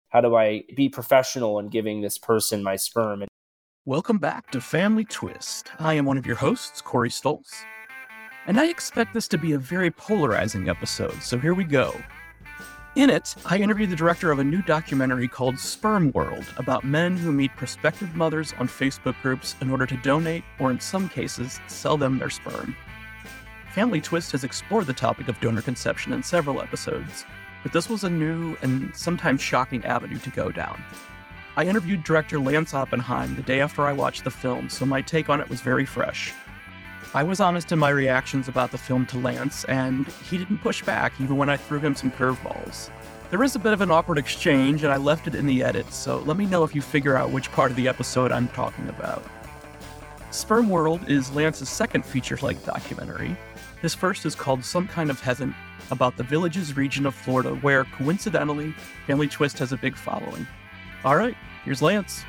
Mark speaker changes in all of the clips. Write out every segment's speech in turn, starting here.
Speaker 1: How do I be professional in giving this person my sperm?
Speaker 2: Welcome back to Family Twist. I am one of your hosts, Corey Stoltz, and I expect this to be a very polarizing episode, so here we go. In it, I interview the director of a new documentary called Sperm World about men who meet prospective mothers on Facebook groups in order to donate, or in some cases, sell them their sperm. Family Twist has explored the topic of donor conception in several episodes, but this was a new and sometimes shocking avenue to go down. I interviewed director Lance Oppenheim the day after I watched the film, so my take on it was very fresh. I was honest in my reactions about the film to Lance, and he didn't push back even when I threw him some curveballs. There is a bit of an awkward exchange, and I left it in the edit, so let me know if you figure out which part of the episode I'm talking about. Sperm World is Lance's second feature-length documentary. His first is called Some Kind of Heaven, about the Villages region of Florida, where, coincidentally, Family Twist has a big following. All right, here's Lance.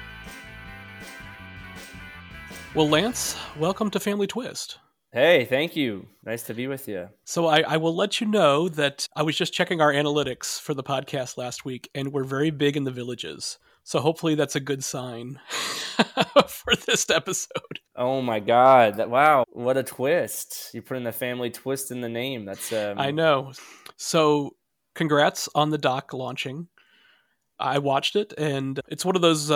Speaker 3: Well, Lance, welcome to Family Twist.
Speaker 1: Hey, thank you. Nice to be with you.
Speaker 3: So I will let you know that I was just checking our analytics for the podcast last week, and we're very big in the villages. So hopefully that's a good sign for this episode.
Speaker 1: Oh my God. Wow. What a twist. You're putting the family twist in the name. That's
Speaker 3: I know. So congrats on the doc launching. I watched it, and it's one of those,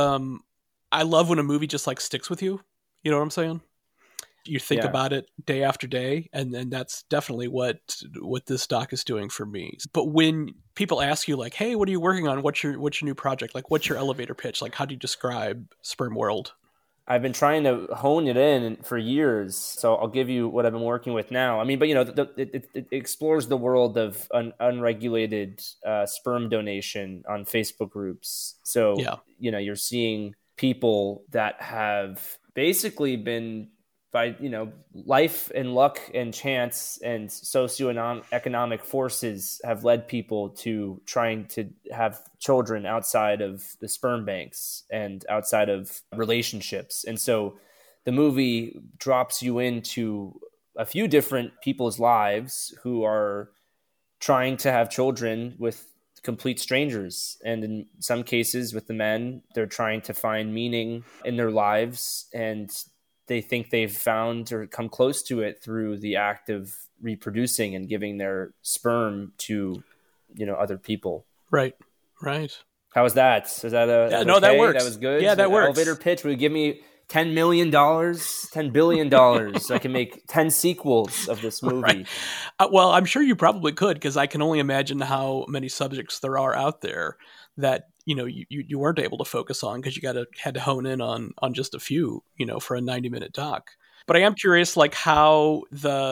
Speaker 3: I love when a movie just like sticks with you. You know what I'm saying? You think about it day after day, and then that's definitely what this doc is doing for me. But when people ask you like, hey, what are you working on? What's your new project? Like, what's your elevator pitch? Like, how do you describe Sperm World?
Speaker 1: I've been trying to hone it in for years, so I'll give you what I've been working with now. I mean, but it explores the world of unregulated sperm donation on Facebook groups. So, you're seeing people that have basically been by, life and luck and chance and socioeconomic forces have led people to trying to have children outside of the sperm banks and outside of relationships. And so the movie drops you into a few different people's lives who are trying to have children with complete strangers. And in some cases with the men, they're trying to find meaning in their lives, and they think they've found or come close to it through the act of reproducing and giving their sperm to, other people.
Speaker 3: Right.
Speaker 1: How was that? Was that
Speaker 3: okay?
Speaker 1: That
Speaker 3: works.
Speaker 1: That was good.
Speaker 3: Yeah, that works.
Speaker 1: Elevator pitch. Would you give me $10 million, $10 billion so I can make 10 sequels of this movie?
Speaker 3: Right. Well, I'm sure you probably could, because I can only imagine how many subjects there are out there that you weren't able to focus on because you had to hone in on just a few, for a 90-minute doc. But I am curious, like how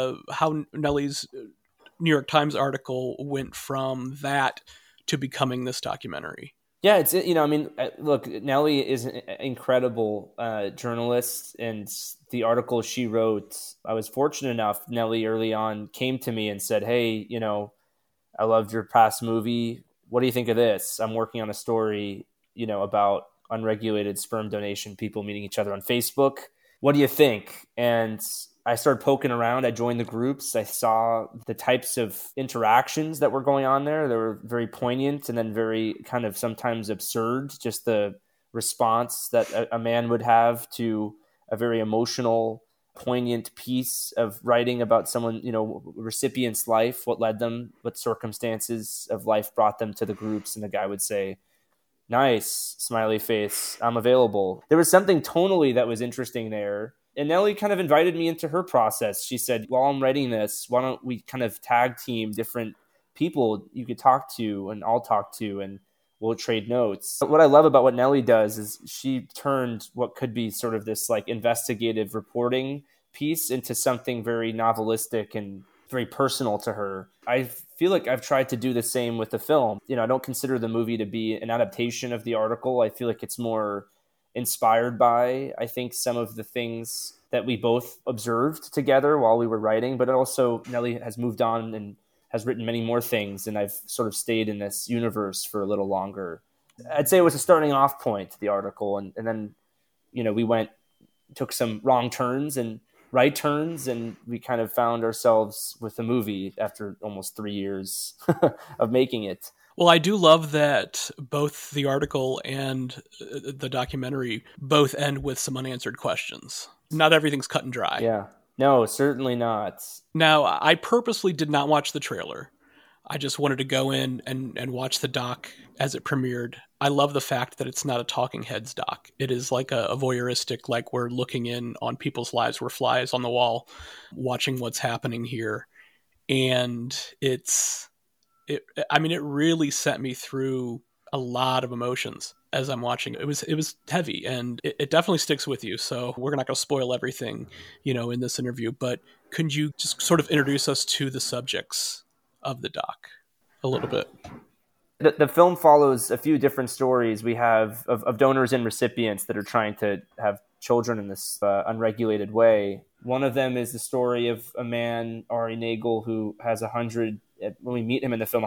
Speaker 3: Nellie's New York Times article went from that to becoming this documentary.
Speaker 1: Yeah, it's, look, Nellie is an incredible journalist, and the article she wrote, I was fortunate enough, Nellie early on came to me and said, hey, I loved your past movie. What do you think of this? I'm working on a story, about unregulated sperm donation, people meeting each other on Facebook. What do you think? And I started poking around. I joined the groups. I saw the types of interactions that were going on there. They were very poignant and then very kind of sometimes absurd. Just the response that a man would have to a very emotional, poignant piece of writing about someone, recipient's life, what led them, what circumstances of life brought them to the groups. And the guy would say, nice, smiley face, I'm available. There was something tonally that was interesting there. And Nellie kind of invited me into her process. She said, while I'm writing this, why don't we kind of tag team different people you could talk to and I'll talk to, and we'll trade notes. But what I love about what Nellie does is she turned what could be sort of this like investigative reporting piece into something very novelistic and very personal to her. I feel like I've tried to do the same with the film. I don't consider the movie to be an adaptation of the article. I feel like it's more inspired by, I think, some of the things that we both observed together while we were writing, but also Nellie has moved on and has written many more things, and I've sort of stayed in this universe for a little longer. I'd say it was a starting off point, the article, and then, we took some wrong turns and right turns, and we kind of found ourselves with the movie after almost 3 years of making it.
Speaker 3: Well, I do love that both the article and the documentary both end with some unanswered questions. Not everything's cut and dry.
Speaker 1: Yeah. No, certainly not.
Speaker 3: Now, I purposely did not watch the trailer. I just wanted to go in and watch the doc as it premiered. I love the fact that it's not a talking heads doc. It is like a voyeuristic, like we're looking in on people's lives. We're flies on the wall, watching what's happening here. And it really sent me through a lot of emotions as I'm watching. It was heavy, and it definitely sticks with you. So we're not going to spoil everything, in this interview, but could you just sort of introduce us to the subjects of the doc a little bit?
Speaker 1: The film follows a few different stories we have of donors and recipients that are trying to have children in this unregulated way. One of them is the story of a man, Ari Nagel, who has when we meet him in the film,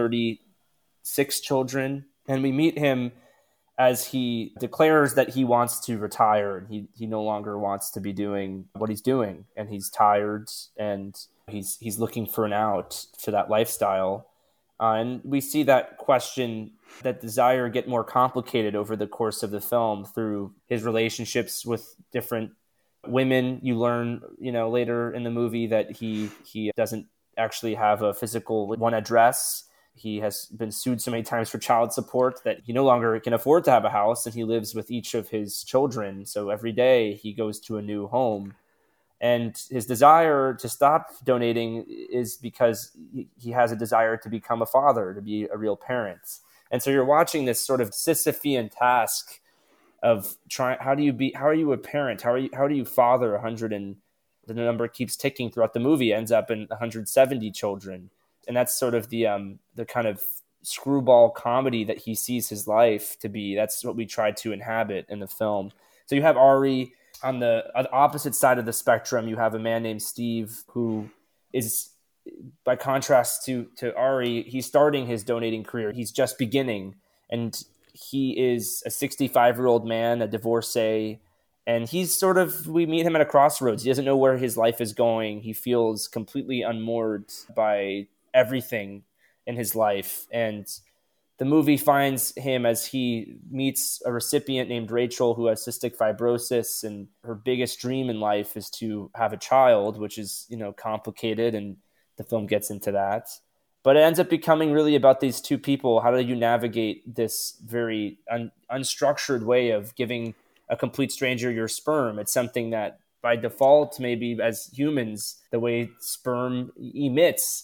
Speaker 1: 136 children. And we meet him as he declares that he wants to retire, and he no longer wants to be doing what he's doing. And he's tired, and he's looking for an out for that lifestyle. And we see that question, that desire, get more complicated over the course of the film through his relationships with different women. You learn, later in the movie that he doesn't actually have a physical one address. He has been sued so many times for child support that he no longer can afford to have a house, and he lives with each of his children. So every day he goes to a new home. And his desire to stop donating is because he has a desire to become a father, to be a real parent. And so you're watching this sort of Sisyphean task of how are you a parent? How do you father 100, and the number keeps ticking throughout the movie, ends up in 170 children. And that's sort of the kind of screwball comedy that he sees his life to be. That's what we tried to inhabit in the film. So you have Ari. On the opposite side of the spectrum, you have a man named Steve, who is, by contrast to Ari, he's starting his donating career. He's just beginning, and he is a 65-year-old man, a divorcee, and we meet him at a crossroads. He doesn't know where his life is going. He feels completely unmoored by everything in his life, and the movie finds him as he meets a recipient named Rachel who has cystic fibrosis, and her biggest dream in life is to have a child, which is, complicated, and the film gets into that. But it ends up becoming really about these two people. How do you navigate this very unstructured way of giving a complete stranger your sperm? It's something that by default, maybe as humans, the way sperm emits,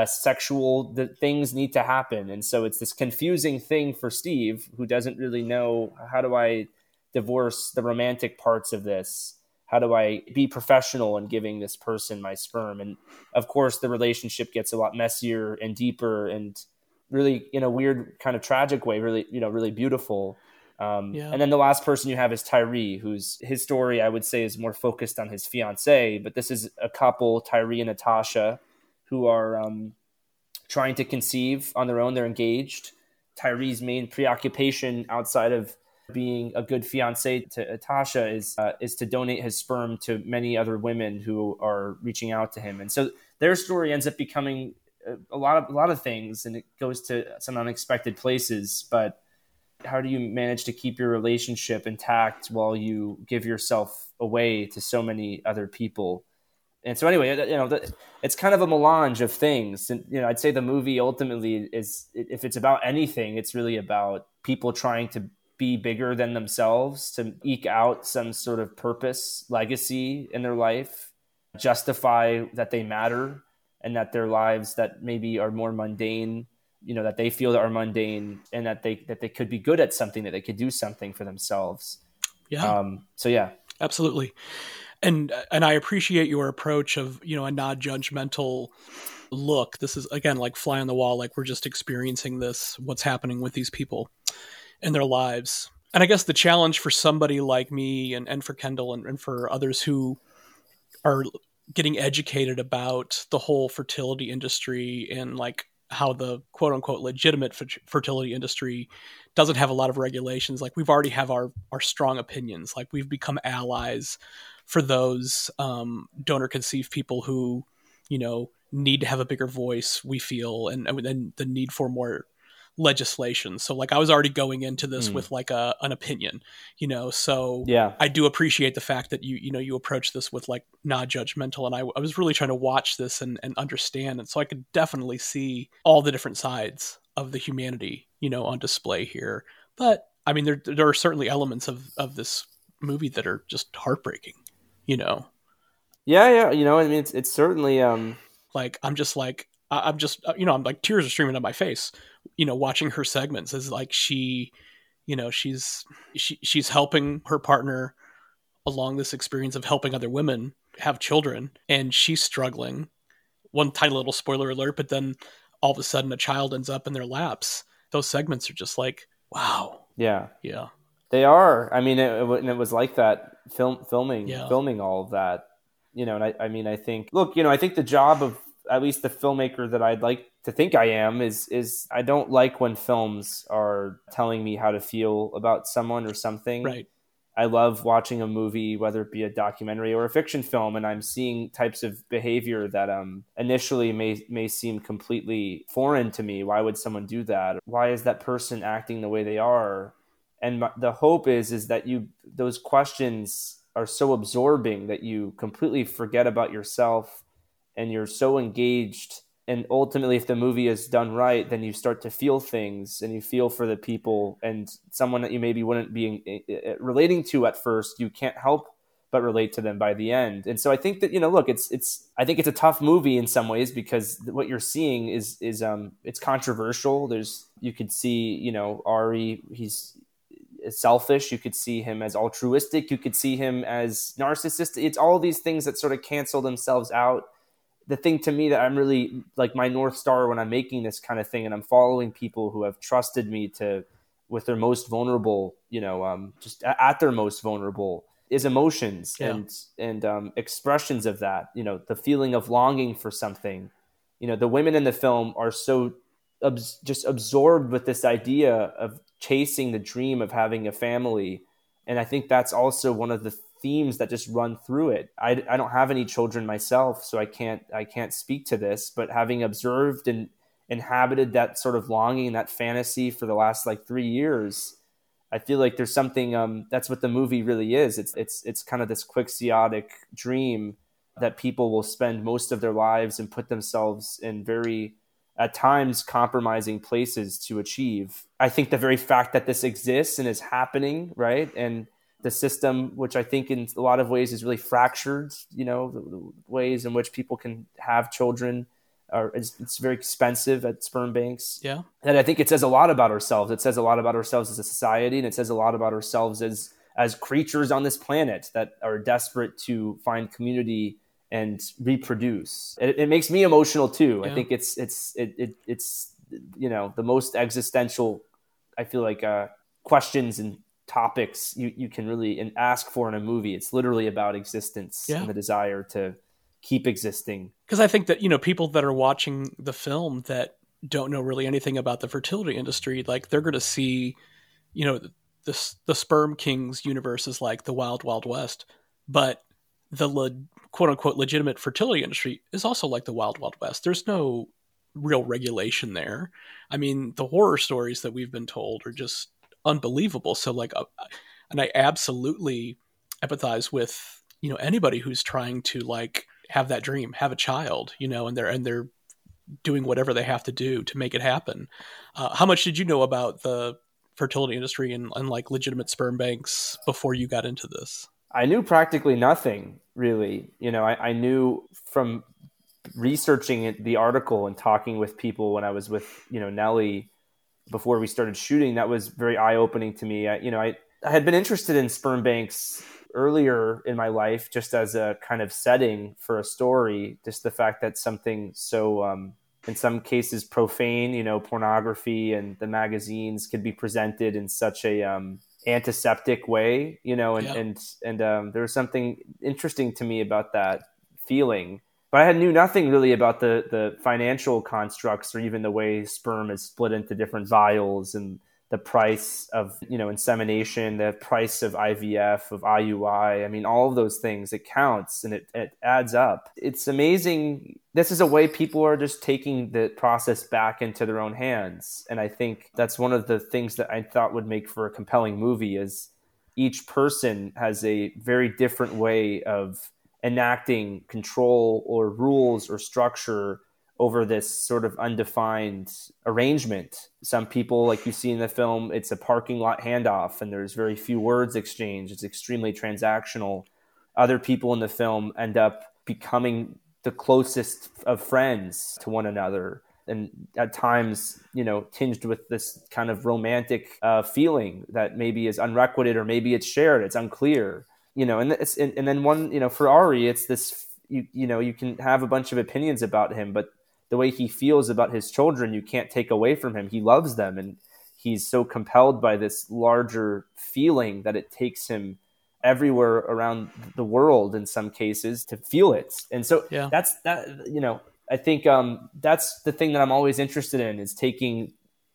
Speaker 1: the things need to happen. And so it's this confusing thing for Steve, who doesn't really know, how do I divorce the romantic parts of this? How do I be professional in giving this person my sperm? And of course, the relationship gets a lot messier and deeper, and really, in a weird kind of tragic way, really, really beautiful. And then the last person you have is Tyree, his story, I would say, is more focused on his fiancée, but this is a couple, Tyree and Natasha, who are trying to conceive on their own. They're engaged. Tyree's main preoccupation outside of being a good fiancé to Natasha is to donate his sperm to many other women who are reaching out to him. And so their story ends up becoming a lot of things, and it goes to some unexpected places. But how do you manage to keep your relationship intact while you give yourself away to so many other people? And so anyway, it's kind of a melange of things. And, I'd say the movie ultimately is, if it's about anything, it's really about people trying to be bigger than themselves, to eke out some sort of purpose, legacy in their life, justify that they matter, and that their lives that maybe are more mundane, that they feel that are mundane, and that they could be good at something, that they could do something for themselves.
Speaker 3: Yeah. Absolutely. And I appreciate your approach of, a non-judgmental look. This is, again, like fly on the wall, like we're just experiencing what's happening with these people in their lives. And I guess the challenge for somebody like me and for Kendall and for others who are getting educated about the whole fertility industry and like how the quote unquote legitimate fertility industry doesn't have a lot of regulations. Like we've already have our strong opinions. Like we've become allies for those donor conceived people who, need to have a bigger voice, we feel, and the need for more legislation. So like I was already going into this with like an opinion, so
Speaker 1: Yeah.
Speaker 3: I do appreciate the fact that you approach this with like not judgmental. And I was really trying to watch this and understand. And so I could definitely see all the different sides of the humanity, on display here. But I mean, there are certainly elements of this movie that are just heartbreaking,
Speaker 1: Yeah. I mean, it's certainly,
Speaker 3: like I'm just like, I'm like tears are streaming down my face, watching her segments as like she's helping her partner along this experience of helping other women have children, and she's struggling. One tiny little spoiler alert, but then all of a sudden a child ends up in their laps. Those segments are just like, wow.
Speaker 1: Yeah.
Speaker 3: Yeah.
Speaker 1: They are. I mean, it was like that filming all of that, and I mean, I think, look, I think the job of at least the filmmaker that I'd like to think I am is I don't like when films are telling me how to feel about someone or something.
Speaker 3: Right.
Speaker 1: I love watching a movie, whether it be a documentary or a fiction film, and I'm seeing types of behavior that initially may seem completely foreign to me. Why would someone do that? Why is that person acting the way they are? And the hope is that those questions are so absorbing that you completely forget about yourself, and you're so engaged. And ultimately, if the movie is done right, then you start to feel things, and you feel for the people, and someone that you maybe wouldn't be relating to at first, you can't help but relate to them by the end. And so I think that, look, I think it's a tough movie in some ways, because what you're seeing is it's controversial. You could see, Ari, he's selfish. You could see him as altruistic. You could see him as narcissistic. It's all these things that sort of cancel themselves out. The thing to me that I'm really like my North Star when I'm making this kind of thing, and I'm following people who have trusted me with their most vulnerable, just at their most vulnerable, is emotions and expressions of that, the feeling of longing for something. The women in the film are so just absorbed with this idea of chasing the dream of having a family. And I think that's also one of the themes that just run through it. I don't have any children myself, so I can't speak to this, but having observed and inhabited that sort of longing, that fantasy for the last like 3 years, I feel like there's something, that's what the movie really is. It's kind of this quixotic dream that people will spend most of their lives and put themselves in very, at times, compromising places to achieve. I think the very fact that this exists and is happening, right? And the system, which I think in a lot of ways is really fractured, the ways in which people can have children, it's very expensive at sperm banks.
Speaker 3: Yeah.
Speaker 1: And I think it says a lot about ourselves. It says a lot about ourselves as a society, and it says a lot about ourselves as creatures on this planet that are desperate to find community and reproduce. It makes me emotional too. Yeah. I think it's the most existential, I feel like, questions and topics you can really ask for in a movie. It's literally about existence and the desire to keep existing. Because
Speaker 3: I think that, people that are watching the film that don't know really anything about the fertility industry, like they're going to see, the Sperm Kings universe is like the Wild Wild West, but the quote unquote legitimate fertility industry is also like the Wild Wild West. There's no real regulation there. I mean, the horror stories that we've been told are just unbelievable. So like, and I absolutely empathize with, anybody who's trying to like have that dream, have a child, and they're doing whatever they have to do to make it happen. How much did you know about the fertility industry and like legitimate sperm banks before you got into this?
Speaker 1: I knew practically nothing, really. I knew from researching the article and talking with people when I was with, Nellie before we started shooting. That was very eye-opening to me. I had been interested in sperm banks earlier in my life, just as a kind of setting for a story. Just the fact that something so, in some cases, profane, pornography and the magazines could be presented in such a antiseptic way, and there was something interesting to me about that feeling. But I knew nothing really about the financial constructs or even the way sperm is split into different vials and the price of, insemination, the price of IVF, of IUI. I mean, all of those things, it counts and it adds up. It's amazing. This is a way people are just taking the process back into their own hands. And I think that's one of the things that I thought would make for a compelling movie is each person has a very different way of enacting control or rules or structure over this sort of undefined arrangement. Some people, like you see in the film, it's a parking lot handoff and there's very few words exchanged. It's extremely transactional. Other people in the film end up becoming the closest of friends to one another. And at times, tinged with this kind of romantic feeling that maybe is unrequited or maybe it's shared. It's unclear, and then one, for Ari, it's this, you can have a bunch of opinions about him, but the way he feels about his children, you can't take away from him. He loves them, and he's so compelled by this larger feeling that it takes him everywhere around the world in some cases to feel it. And so that's that, I think that's the thing that I'm always interested in, is taking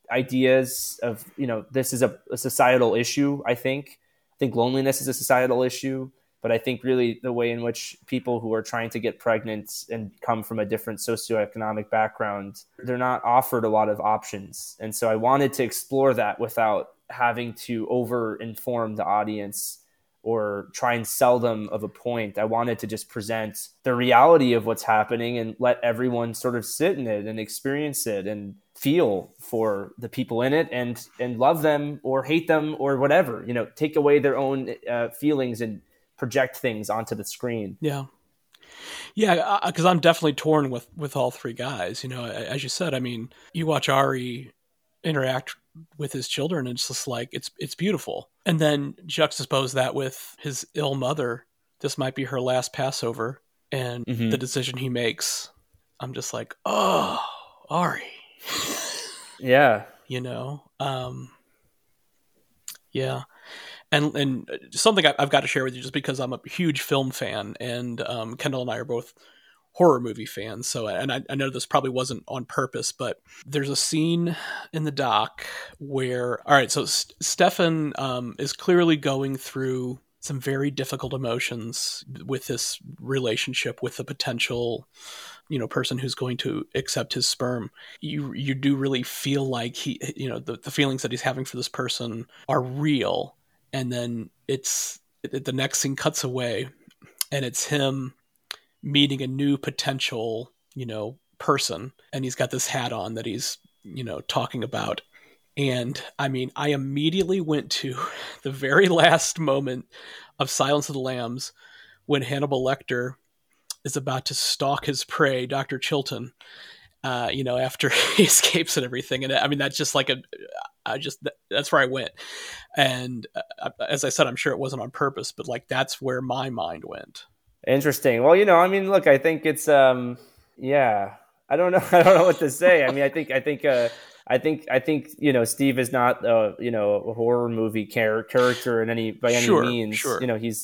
Speaker 1: ideas of, this is a societal issue. I think loneliness is a societal issue. But I think really the way in which people who are trying to get pregnant and come from a different socioeconomic background, they're not offered a lot of options. And so I wanted to explore that without having to over-inform the audience or try and sell them of a point. I wanted to just present the reality of what's happening and let everyone sort of sit in it and experience it and feel for the people in it and love them or hate them or whatever, take away their own feelings and project things onto the screen.
Speaker 3: Yeah, because I'm definitely torn with all three guys. As you said, I mean, you watch Ari interact with his children, and it's just like it's beautiful. And then juxtapose that with his ill mother. This might be her last Passover, and the decision he makes. I'm just like, oh, Ari.
Speaker 1: Yeah.
Speaker 3: Yeah. And something I've got to share with you, just because I'm a huge film fan, and Kendall and I are both horror movie fans. So, and I know this probably wasn't on purpose, but there's a scene in the doc where, all right, so Stefan is clearly going through some very difficult emotions with this relationship with the potential, person who's going to accept his sperm. You do really feel like he, the feelings that he's having for this person are real. And then the next scene cuts away, and it's him meeting a new potential, person. And he's got this hat on that he's, talking about. And I mean, I immediately went to the very last moment of Silence of the Lambs when Hannibal Lecter is about to stalk his prey, Dr. Chilton, after he escapes and everything. And I mean, that's just like that's where I went. And as I said, I'm sure it wasn't on purpose, but like, that's where my mind went.
Speaker 1: Interesting. Well, I mean, look, I think it's, I don't know. I don't know what to say. I mean, I think, Steve is not, a horror movie character by any means.
Speaker 3: Sure.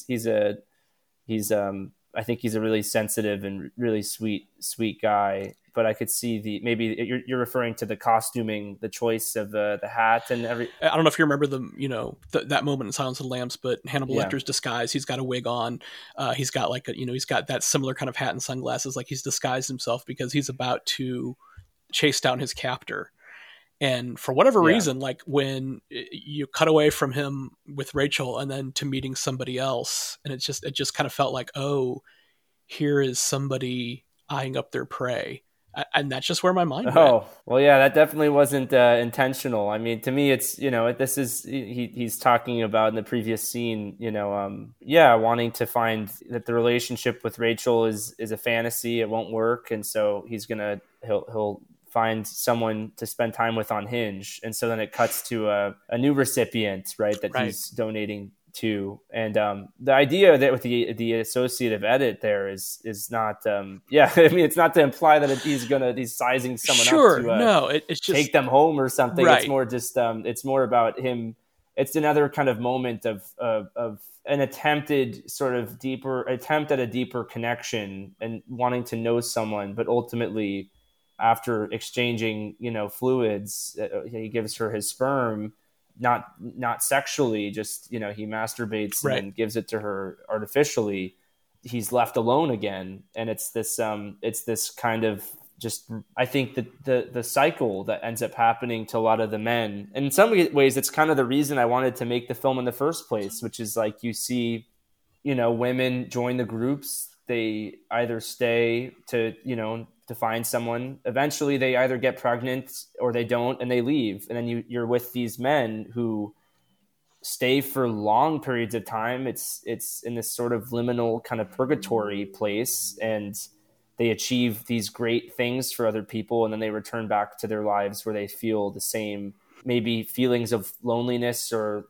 Speaker 1: I think he's a really sensitive and really sweet guy. But I could see maybe you're referring to the costuming, the choice of the hat and every.
Speaker 3: I don't know if you remember that moment in Silence of the Lambs, but Hannibal Lecter's disguise. He's got a wig on. He's got he's got that similar kind of hat and sunglasses. Like, he's disguised himself because he's about to chase down his captor. And for whatever reason, like, when you cut away from him with Rachel and then to meeting somebody else, and it just kind of felt like, oh, here is somebody eyeing up their prey. And that's just where my mind went.
Speaker 1: Oh, well, yeah, that definitely wasn't intentional. I mean, to me, it's, this is, he's talking about in the previous scene, wanting to find that the relationship with Rachel is a fantasy. It won't work. And so he'll find someone to spend time with on Hinge. And so then it cuts to a new recipient, right, that he's donating to. And the idea that with the associative edit there is not I mean, it's not to imply that he's sizing someone up to
Speaker 3: it's just
Speaker 1: take them home or something.
Speaker 3: Right.
Speaker 1: It's more just it's more about him. It's another kind of moment of an attempted sort of attempt at a deeper connection and wanting to know someone, but ultimately, after exchanging, fluids, he gives her his sperm. not sexually, just, you know, he masturbates and
Speaker 3: Right.
Speaker 1: then gives it to her artificially, he's left alone again. And it's this kind of, just, I think that the cycle that ends up happening to a lot of the men. And in some ways, it's kind of the reason I wanted to make the film in the first place, which is like, you see, you know, women join the groups, they either stay to, you know, to find someone. Eventually they either get pregnant or they don't, and they leave. And then you're with these men who stay for long periods of time. It's in this sort of liminal kind of purgatory place, and they achieve these great things for other people, and then they return back to their lives where they feel the same, maybe feelings of loneliness or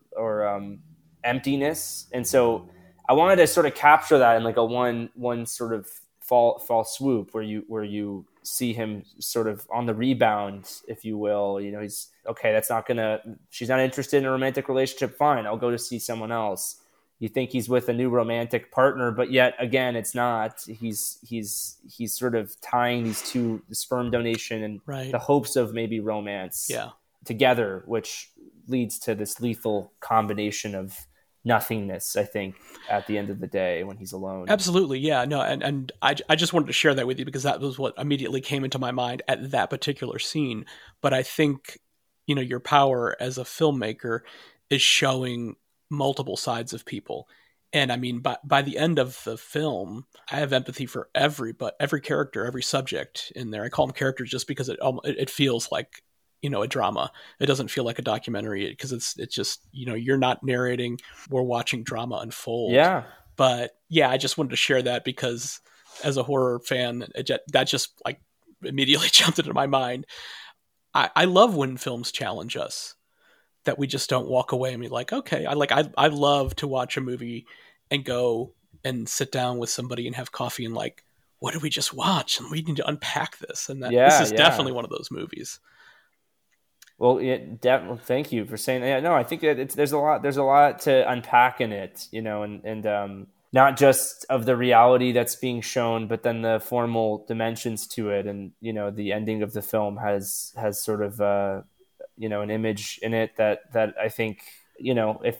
Speaker 1: emptiness. And so I wanted to sort of capture that in like a one sort of fall swoop, where you see him sort of on the rebound, if you will. You know, he's okay. She's not interested in a romantic relationship. Fine, I'll go to see someone else. You think he's with a new romantic partner, but yet again, it's not. He's sort of tying these two, the sperm donation and
Speaker 3: Right.
Speaker 1: the hopes of maybe romance together, which leads to this lethal combination of nothingness, I think, at the end of the day when he's alone.
Speaker 3: Absolutely. Yeah, no. And I just wanted to share that with you because that was what immediately came into my mind at that particular scene. But I think, you know, your power as a filmmaker is showing multiple sides of people. And I mean, by the end of the film, I have empathy for every character, every subject in there. I call them characters just because it feels like, you know, a drama. It doesn't feel like a documentary because it's just, you know, you're not narrating, we're watching drama unfold.
Speaker 1: Yeah.
Speaker 3: But yeah, I just wanted to share that because as a horror fan, that just like immediately jumped into my mind. I love when films challenge us, that we just don't walk away and be like, okay, I love to watch a movie and go and sit down with somebody and have coffee and like, what did we just watch? And we need to unpack this. And this is definitely one of those movies.
Speaker 1: Well, yeah, definitely. Thank you for saying that. Yeah, no, I think that there's a lot to unpack in it, you know, and not just of the reality that's being shown, but then the formal dimensions to it. And, you know, the ending of the film has sort of, you know, an image in it that I think, you know, if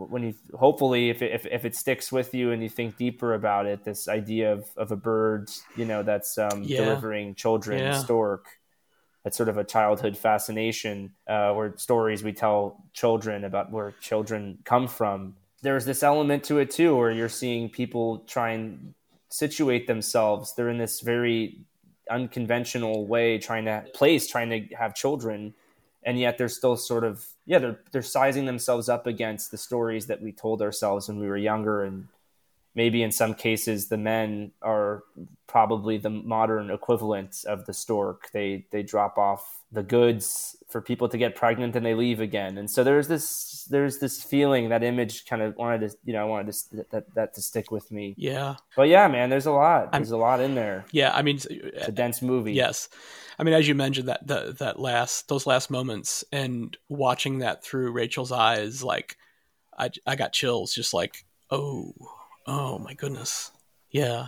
Speaker 1: it sticks with you and you think deeper about it, this idea of a bird, you know, that's delivering children, stork, that's sort of a childhood fascination, where stories we tell children about where children come from. There's this element to it too, where you're seeing people try and situate themselves. They're in this very unconventional way, trying to have children. And yet they're still sort of, they're sizing themselves up against the stories that we told ourselves when we were younger. And maybe in some cases, the men are probably the modern equivalent of the stork. They drop off the goods for people to get pregnant and they leave again. And so there's this feeling, that image kind of wanted to stick with me.
Speaker 3: Yeah.
Speaker 1: But yeah, man, there's a lot. There's a lot in there.
Speaker 3: Yeah. I mean,
Speaker 1: it's a dense movie.
Speaker 3: Yes. I mean, as you mentioned, those last moments and watching that through Rachel's eyes, like I got chills, just like, oh my goodness. Yeah.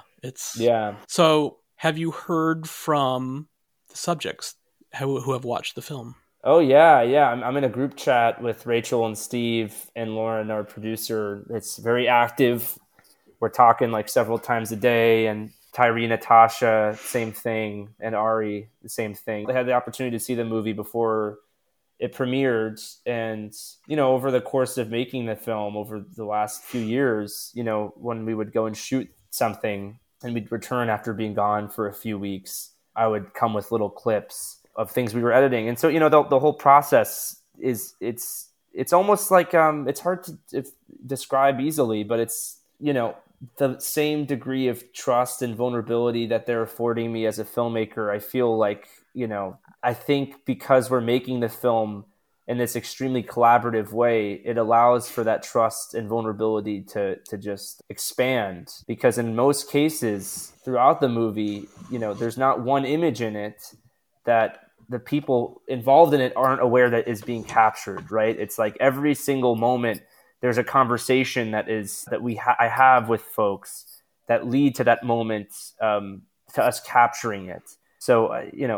Speaker 3: So have you heard from the subjects who have watched the film?
Speaker 1: Oh yeah. I'm in a group chat with Rachel and Steve and Lauren, our producer. It's very active. We're talking like several times a day, and Tyree, Natasha, same thing, and Ari, the same thing. They had the opportunity to see the movie before it premiered, and, you know, over the course of making the film over the last few years, you know, when we would go and shoot something and we'd return after being gone for a few weeks, I would come with little clips of things we were editing. And so, you know, the whole process it's almost like, it's hard to describe easily, but it's, you know, the same degree of trust and vulnerability that they're affording me as a filmmaker. I feel like, you know, I think because we're making the film in this extremely collaborative way, it allows for that trust and vulnerability to just expand. Because in most cases throughout the movie, you know, there's not one image in it that the people involved in it aren't aware that is being captured, right? It's like every single moment there's a conversation I have with folks that lead to that moment, to us capturing it. So,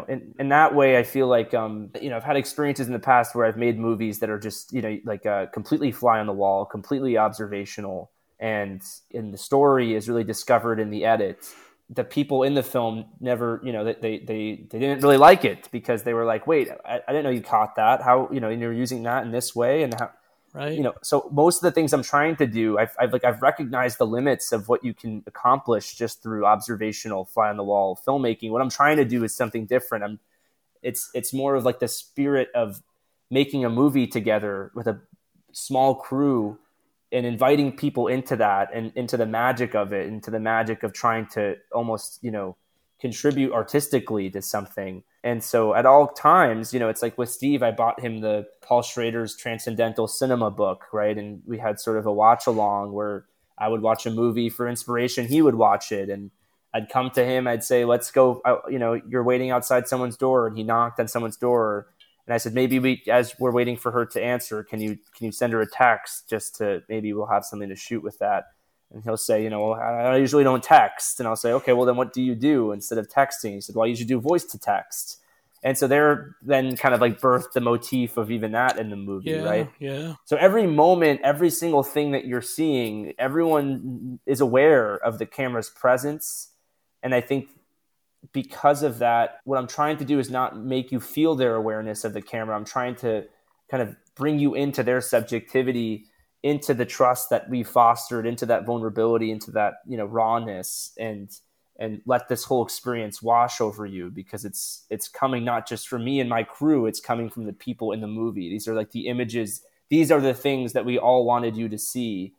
Speaker 1: in that way, I feel like, I've had experiences in the past where I've made movies that are just, completely fly on the wall, completely observational. And the story is really discovered in the edit. The people in the film never, they didn't really like it because they were like, wait, I didn't know you caught that. How, you're using that in this way, and how,
Speaker 3: right.
Speaker 1: So most of the things I'm trying to do, I've recognized the limits of what you can accomplish just through observational fly on the wall filmmaking. What I'm trying to do is something different. It's more of like the spirit of making a movie together with a small crew and inviting people into that and into the magic of it, into the magic of trying to almost, contribute artistically to something. And so at all times, it's like with Steve, I bought him the Paul Schrader's Transcendental Cinema book, right? And we had sort of a watch along where I would watch a movie for inspiration. He would watch it, and I'd come to him. I'd say, let's go, you're waiting outside someone's door. And he knocked on someone's door. And I said, maybe as we're waiting for her to answer, can you send her a text just to, maybe we'll have something to shoot with that. And he'll say, I usually don't text. And I'll say, okay, well then what do you do instead of texting? He said, well, I usually do voice to text. And so they're then kind of like birthed the motif of even that in the movie, right?
Speaker 3: Yeah.
Speaker 1: So every moment, every single thing that you're seeing, everyone is aware of the camera's presence. And I think because of that, what I'm trying to do is not make you feel their awareness of the camera. I'm trying to kind of bring you into their subjectivity, into the trust that we fostered, into that vulnerability, into that, rawness, and let this whole experience wash over you, because it's coming not just from me and my crew, it's coming from the people in the movie. These are like the images. These are the things that we all wanted you to see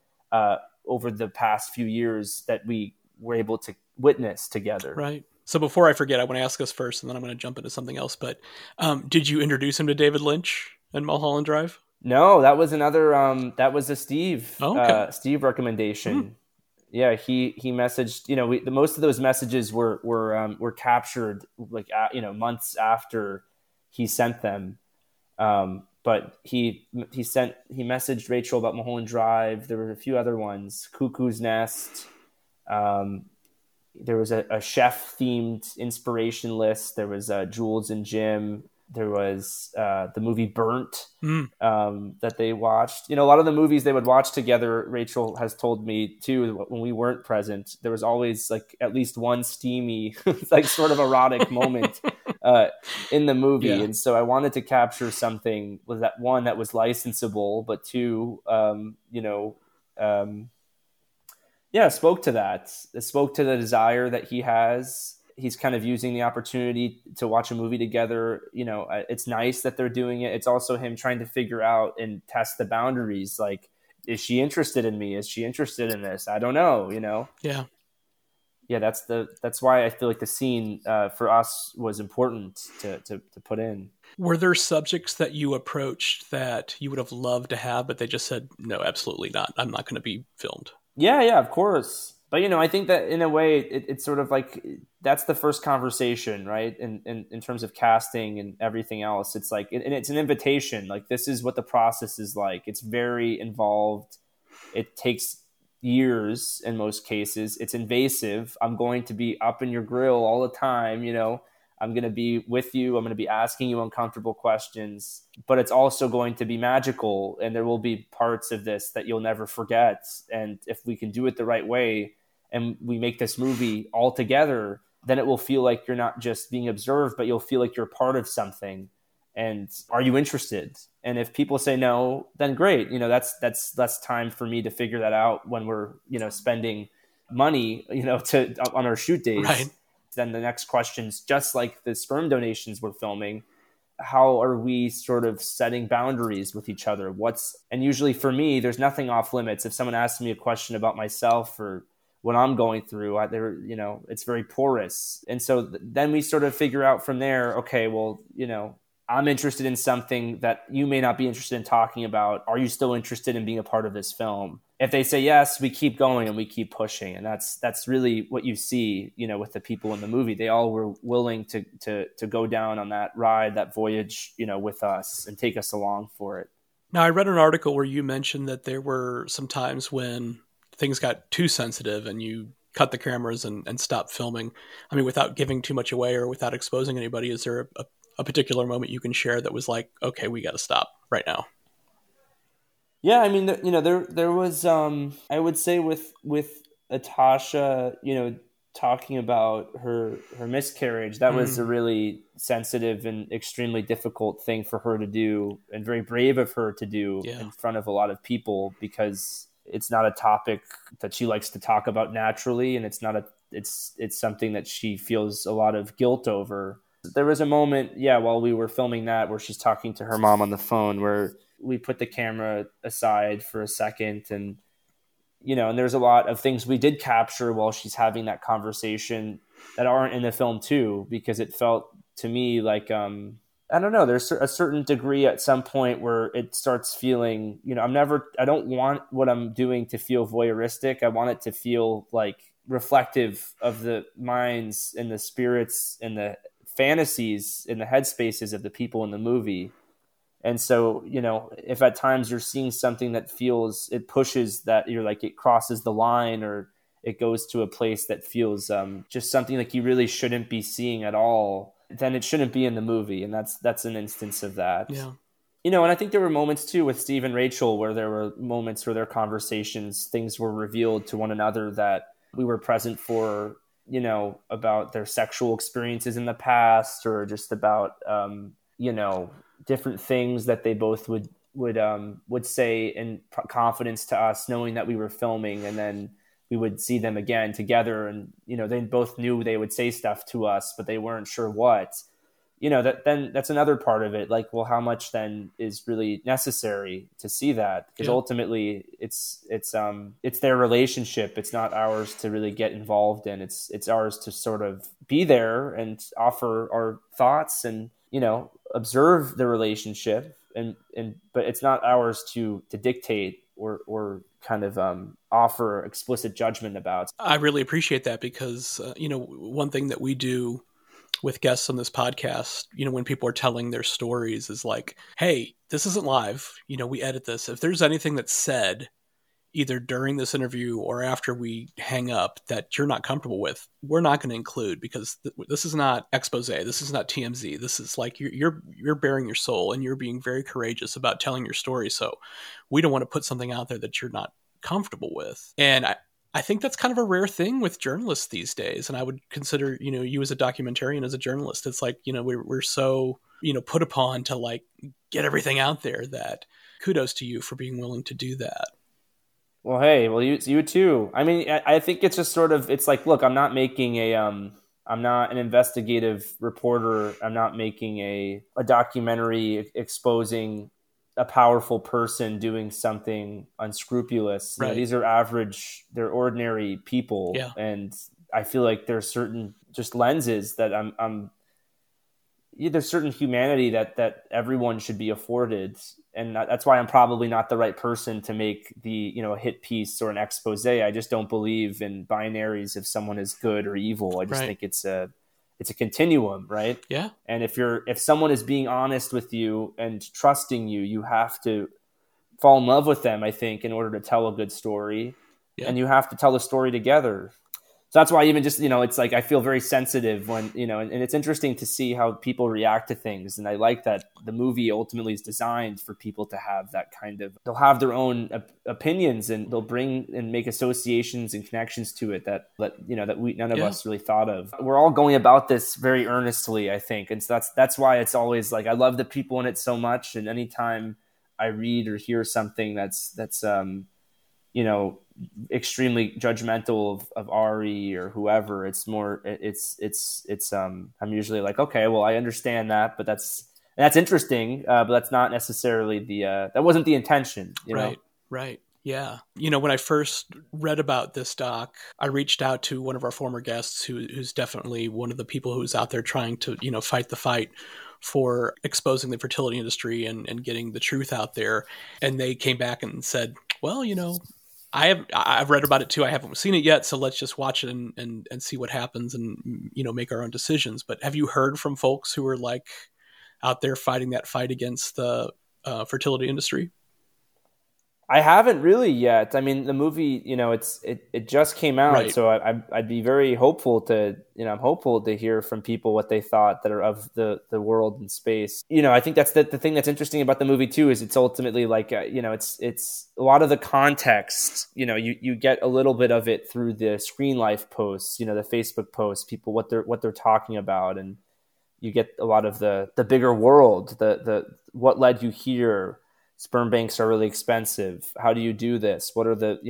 Speaker 1: over the past few years that we were able to witness together.
Speaker 3: Right. So before I forget, I want to ask us first, and then I'm going to jump into something else. But did you introduce him to David Lynch and Mulholland Drive?
Speaker 1: No, that was another. That was a Steve. Steve recommendation. Yeah, he messaged. Most of those messages were captured like months after he sent them. But he messaged Rachel about Mulholland Drive. There were a few other ones. Cuckoo's Nest. There was a chef themed inspiration list. There was Jules and Jim. There was the movie Burnt that they watched. A lot of the movies they would watch together, Rachel has told me too, when we weren't present, there was always like at least one steamy, like sort of erotic moment in the movie. Yeah. And so I wanted to capture something with that, one, that was licensable, but two, spoke to that. It spoke to the desire that he has. He's kind of using the opportunity to watch a movie together. It's nice that they're doing it. It's also him trying to figure out and test the boundaries. Like, is she interested in me? Is she interested in this? I don't know,
Speaker 3: Yeah.
Speaker 1: Yeah, that's why I feel like the scene for us was important to put in.
Speaker 3: Were there subjects that you approached that you would have loved to have, but they just said, no, absolutely not. I'm not going to be filmed?
Speaker 1: Yeah, of course. But, I think that in a way it's sort of like that's the first conversation, right? In terms of casting and everything else, it's like, and it's an invitation. Like, this is what the process is like. It's very involved. It takes years in most cases. It's invasive. I'm going to be up in your grill all the time. I'm going to be with you. I'm going to be asking you uncomfortable questions, but it's also going to be magical. And there will be parts of this that you'll never forget. And if we can do it the right way and we make this movie all together, then it will feel like you're not just being observed, but you'll feel like you're part of something. And are you interested? And if people say no, then great. That's less time for me to figure that out when we're, spending money, on our shoot days.
Speaker 3: Right.
Speaker 1: Then the next question's just like the sperm donations we're filming. How are we sort of setting boundaries with each other? And usually for me, there's nothing off limits. If someone asks me a question about myself or what I'm going through, it's very porous. And so then we sort of figure out from there, okay, well, I'm interested in something that you may not be interested in talking about. Are you still interested in being a part of this film? If they say yes, we keep going and we keep pushing. And that's really what you see, with the people in the movie. They all were willing to go down on that ride, that voyage, with us and take us along for it.
Speaker 3: Now, I read an article where you mentioned that there were some times when things got too sensitive and you cut the cameras and stop filming. I mean, without giving too much away or without exposing anybody, is there a particular moment you can share that was like, okay, we got to stop right now?
Speaker 1: Yeah, I mean, there was, I would say with Natasha, talking about her miscarriage, that was a really sensitive and extremely difficult thing for her to do, and very brave of her to do in front of a lot of people, because it's not a topic that she likes to talk about naturally, and it's something that she feels a lot of guilt over. There was a moment, while we were filming that, where she's talking to her mom on the phone, where we put the camera aside for a second, and and there's a lot of things we did capture while she's having that conversation that aren't in the film too, because it felt to me like, I don't know, there's a certain degree at some point where it starts feeling, I don't want what I'm doing to feel voyeuristic. I want it to feel like reflective of the minds and the spirits and the fantasies and the headspaces of the people in the movie. And so, if at times you're seeing something that feels, it pushes that, you're like, it crosses the line, or it goes to a place that feels just something like you really shouldn't be seeing at all, then it shouldn't be in the movie. And that's an instance of that.
Speaker 3: Yeah.
Speaker 1: And I think there were moments too with Steve and Rachel where there were moments where their conversations, things were revealed to one another that we were present for, about their sexual experiences in the past, or just about, different things that they both would say in confidence to us, knowing that we were filming, and then we would see them again together, and they both knew they would say stuff to us, but they weren't sure what. That's another part of it. Like, well, how much then is really necessary to see that? Because ultimately, it's their relationship. It's not ours to really get involved in. It's ours to sort of be there and offer our thoughts and observe the relationship, but it's not ours to dictate or kind of offer explicit judgment about.
Speaker 3: I really appreciate that, because one thing that we do with guests on this podcast, when people are telling their stories, is like, hey, this isn't live, we edit this. If there's anything that's said either during this interview or after we hang up that you're not comfortable with, we're not going to include, because this is not expose. This is not TMZ. This is like, you're bearing your soul, and you're being very courageous about telling your story. So we don't want to put something out there that you're not comfortable with. And I think that's kind of a rare thing with journalists these days. And I would consider, you as a documentarian, as a journalist, it's like, we're so, put upon to like get everything out there, that kudos to you for being willing to do that.
Speaker 1: Well, hey, you too. I mean, I think it's just sort of, it's like, look, I'm not making I'm not an investigative reporter. I'm not making a documentary exposing a powerful person doing something unscrupulous.
Speaker 3: Right.
Speaker 1: These are average, they're ordinary people.
Speaker 3: Yeah.
Speaker 1: And I feel like there's certain just lenses that there's certain humanity that everyone should be afforded. And that's why I'm probably not the right person to make a hit piece or an expose. I just don't believe in binaries if someone is good or evil. I just think it's a continuum, right?
Speaker 3: Yeah.
Speaker 1: And if someone is being honest with you and trusting you, you have to fall in love with them, I think, in order to tell a good story. Yeah. And you have to tell the story together. So that's why even just, it's like, I feel very sensitive when, and it's interesting to see how people react to things. And I like that the movie ultimately is designed for people to have that kind of, they'll have their own opinions, and they'll bring and make associations and connections to it that none of us really thought of. We're all going about this very earnestly, I think. And so that's why it's always like, I love the people in it so much. And anytime I read or hear something that's extremely judgmental of Ari or whoever, it's I'm usually like, okay, well, I understand that, but that's interesting, but that's not necessarily that wasn't the intention,
Speaker 3: Right. Yeah. When I first read about this doc, I reached out to one of our former guests who's definitely one of the people who's out there trying to, fight the fight for exposing the fertility industry and getting the truth out there. And they came back and said, well, I've read about it too. I haven't seen it yet, so let's just watch it and see what happens and make our own decisions. But have you heard from folks who are like out there fighting that fight against the fertility industry?
Speaker 1: I haven't really yet. I mean, the movie, it just came out,
Speaker 3: Right.
Speaker 1: so I'd be very hopeful to, I'm hopeful to hear from people what they thought that are of the world and space. I think that's the thing that's interesting about the movie too, is it's ultimately like, it's a lot of the context, you get a little bit of it through the Screen Life posts, the Facebook posts, people, what they're talking about. And you get a lot of the bigger world, the what led you here. Sperm banks are really expensive. How do you do this? What are the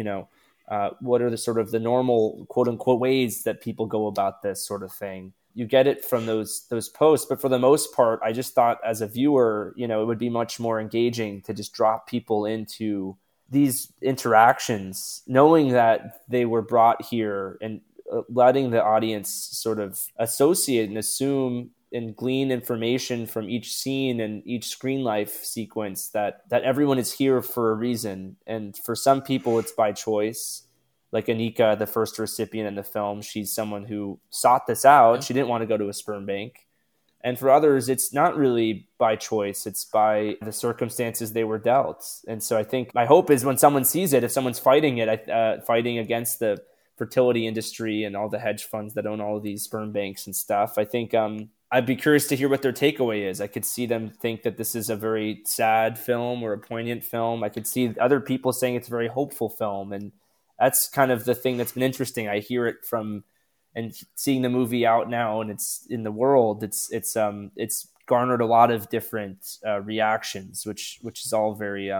Speaker 1: sort of the normal quote unquote ways that people go about this sort of thing? You get it from those posts, but for the most part, I just thought as a viewer, it would be much more engaging to just drop people into these interactions, knowing that they were brought here and letting the audience sort of associate and assume and glean information from each scene and each Screen Life sequence that everyone is here for a reason. And for some people, it's by choice. Like Anika, the first recipient in the film, she's someone who sought this out. Yeah. She didn't want to go to a sperm bank. And for others, it's not really by choice. It's by the circumstances they were dealt. And so I think my hope is when someone sees it, if someone's fighting it, fighting against the fertility industry and all the hedge funds that own all of these sperm banks and stuff, I think I'd be curious to hear what their takeaway is. I could see them think that this is a very sad film or a poignant film. I could see other people saying it's a very hopeful film. And that's kind of the thing that's been interesting. I hear it from, and seeing the movie out now and it's in the world, it's garnered a lot of different reactions, which is all very,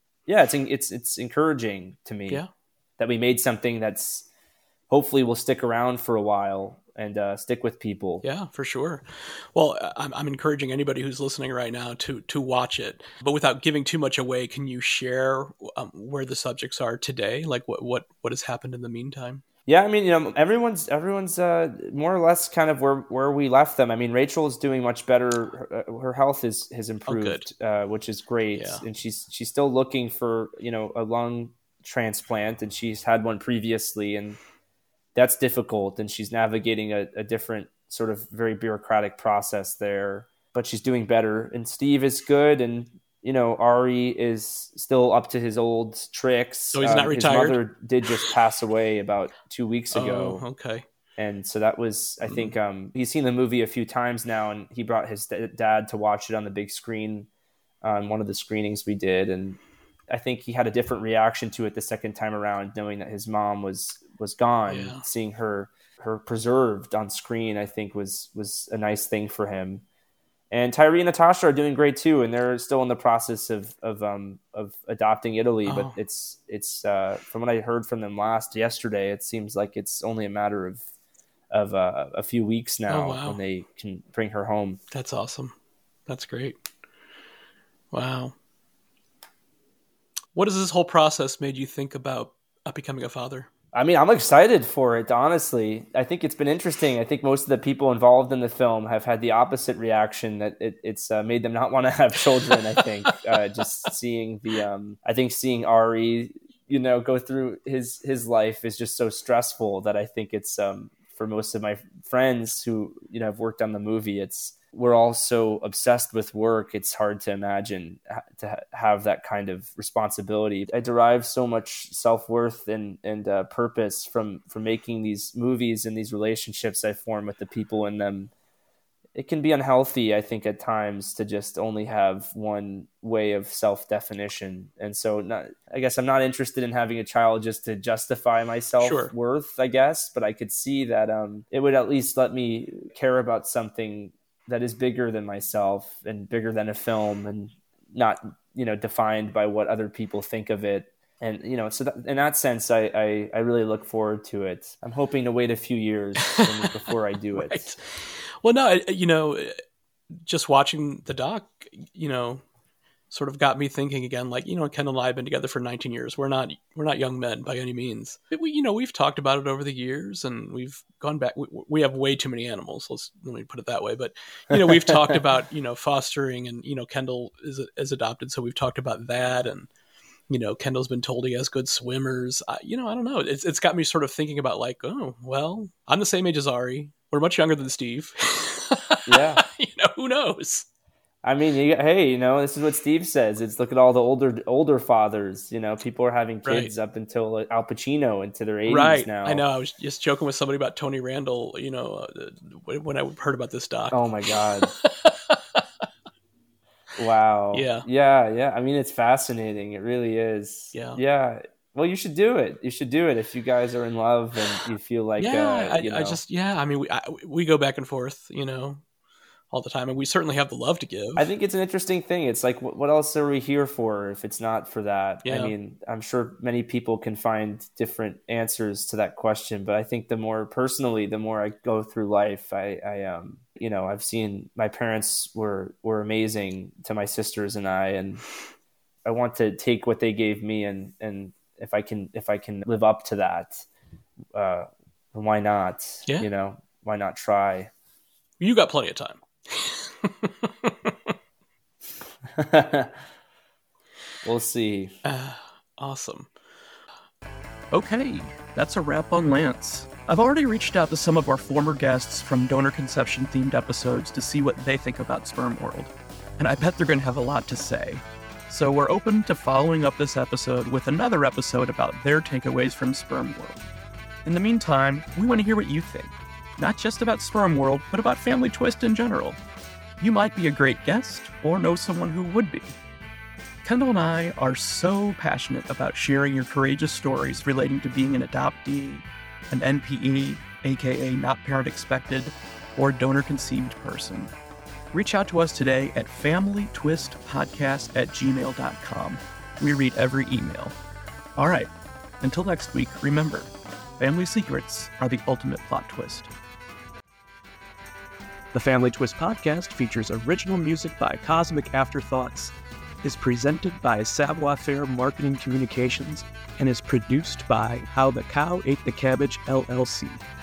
Speaker 1: it's encouraging to me that we made something that's hopefully will stick around for a while and stick with people.
Speaker 3: Yeah, for sure. Well, I'm encouraging anybody who's listening right now to watch it. But without giving too much away, can you share where the subjects are today? Like what has happened in the meantime?
Speaker 1: Yeah, I mean, everyone's more or less kind of where we left them. I mean, Rachel is doing much better. Her health has improved, which is great. Yeah. And she's still looking for, a lung transplant, and she's had one previously, and that's difficult, and she's navigating a different sort of very bureaucratic process there, but she's doing better. And Steve is good, and Ari is still up to his old tricks.
Speaker 3: So he's not retired?
Speaker 1: His mother did just pass away about 2 weeks ago.
Speaker 3: Oh, okay.
Speaker 1: And so that was, I think, he's seen the movie a few times now, and he brought his dad to watch it on the big screen on one of the screenings we did. And I think he had a different reaction to it the second time around, knowing that his mom was gone. Yeah. Seeing her preserved on screen, I think was a nice thing for him. And Tyree and Natasha are doing great too, and they're still in the process of adopting Italy. Oh. But it's from what I heard from them yesterday, it seems like it's only a matter of a few weeks now when they can bring her home.
Speaker 3: That's awesome. That's great. Wow. What has this whole process made you think about becoming a father?
Speaker 1: I mean, I'm excited for it, honestly. I think it's been interesting. I think most of the people involved in the film have had the opposite reaction, that it's made them not want to have children, I think. Just seeing seeing Ari, go through his life is just so stressful that I think it's, for most of my friends who, have worked on the movie, we're all so obsessed with work. It's hard to imagine to have that kind of responsibility. I derive so much self-worth and purpose from making these movies and these relationships I form with the people in them. It can be unhealthy, I think, at times to just only have one way of self-definition. And so I guess I'm not interested in having a child just to justify my self-worth, I guess, but I could see that it would at least let me care about something that is bigger than myself and bigger than a film, and not, defined by what other people think of it. And, so in that sense, I really look forward to it. I'm hoping to wait a few years before I do it.
Speaker 3: Right. Well, no, just watching the doc, sort of got me thinking again, like, Kendall and I have been together for 19 years. We're not young men by any means. We've talked about it over the years, and we've gone back. We have way too many animals. Let me put it that way. But, we've talked about, fostering, and, Kendall is adopted. So we've talked about that. And, Kendall's been told he has good swimmers. I don't know. It's got me sort of thinking about, like, oh, well, I'm the same age as Ari. We're much younger than Steve.
Speaker 1: Yeah.
Speaker 3: Who knows?
Speaker 1: I mean, hey, this is what Steve says. It's look at all the older fathers. People are having kids up until Al Pacino into their 80s now.
Speaker 3: I know. I was just joking with somebody about Tony Randall. When I heard about this doc.
Speaker 1: Oh my god! Wow. Yeah. I mean, it's fascinating. It really is. Yeah. Well, you should do it. If you guys are in love and you feel like
Speaker 3: I mean, we go back and forth, all the time, and we certainly have the love to give.
Speaker 1: I think it's an interesting thing. It's like, what else are we here for if it's not for that? I mean, I'm sure many people can find different answers to that question, but I think the more I go through life, I've seen my parents were amazing to my sisters and I want to take what they gave me and if I can live up to that, why not?
Speaker 3: Yeah.
Speaker 1: Why not try?
Speaker 3: You got plenty of time.
Speaker 1: We'll see.
Speaker 3: Awesome.
Speaker 2: Okay, that's a wrap on Lance. I've already reached out to some of our former guests from donor conception themed episodes to see what they think about Sperm World, and I bet they're going to have a lot to say. So we're open to following up this episode with another episode about their takeaways from Sperm World. In the meantime, we want to hear what you think, not just about Sperm World, but about Family Twist in general. You might be a great guest or know someone who would be. Kendall and I are so passionate about sharing your courageous stories relating to being an adoptee, an NPE, aka not parent expected, or donor conceived person. Reach out to us today at familytwistpodcast@gmail.com. We read every email. All right, until next week, remember, family secrets are the ultimate plot twist. The Family Twist podcast features original music by Cosmic Afterthoughts, is presented by Savoir Faire Marketing Communications, and is produced by How the Cow Ate the Cabbage, LLC.